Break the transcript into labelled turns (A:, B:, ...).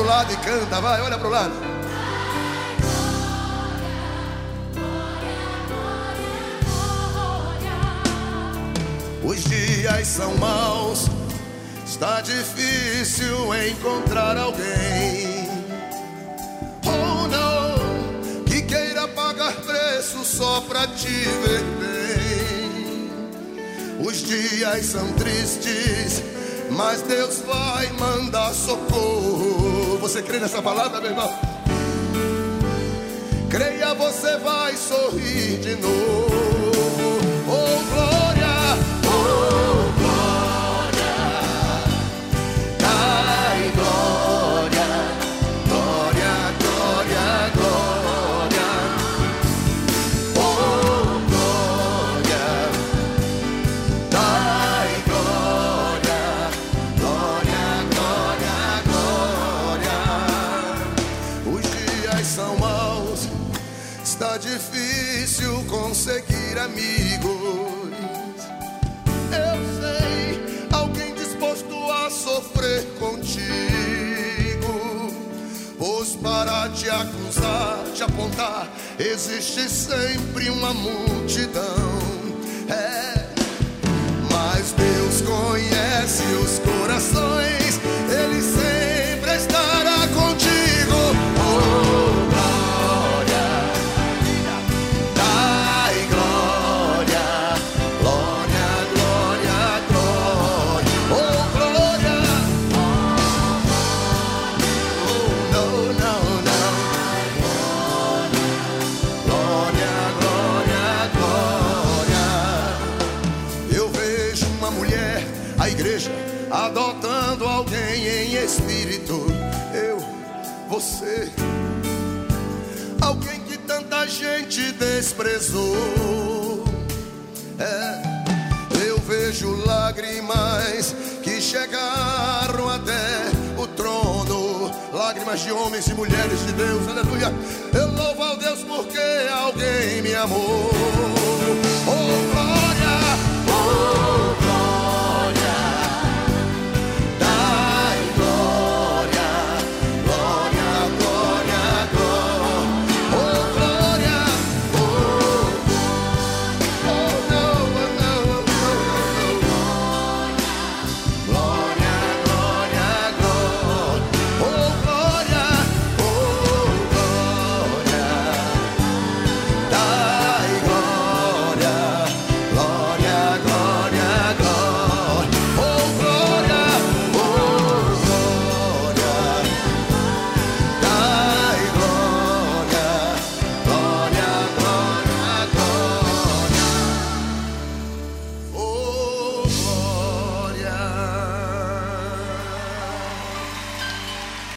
A: lado e canta, vai, olha pro lado. Os dias são maus, está difícil encontrar alguém. Oh não, que queira pagar preço só pra te ver bem. Os dias são tristes, mas Deus vai mandar socorro. Você crê nessa palavra, meu irmão? Creia, você vai sorrir de novo. Oh glória, oh glória, ai glória, glória, glória, glória. Oh glória, ai glória, glória, glória, glória. Os dias são maus, está difícil conseguir amigos. Eu sei, alguém disposto a sofrer contigo. Pois para te acusar, te apontar, existe sempre uma multidão. Mas Deus conhece os corações, Ele sempre estará contigo. Oh, adotando alguém em espírito. Eu, você, alguém que tanta gente desprezou. Eu vejo lágrimas que chegaram até o trono, lágrimas de homens e mulheres de Deus, aleluia. Eu louvo ao Deus porque alguém me amou.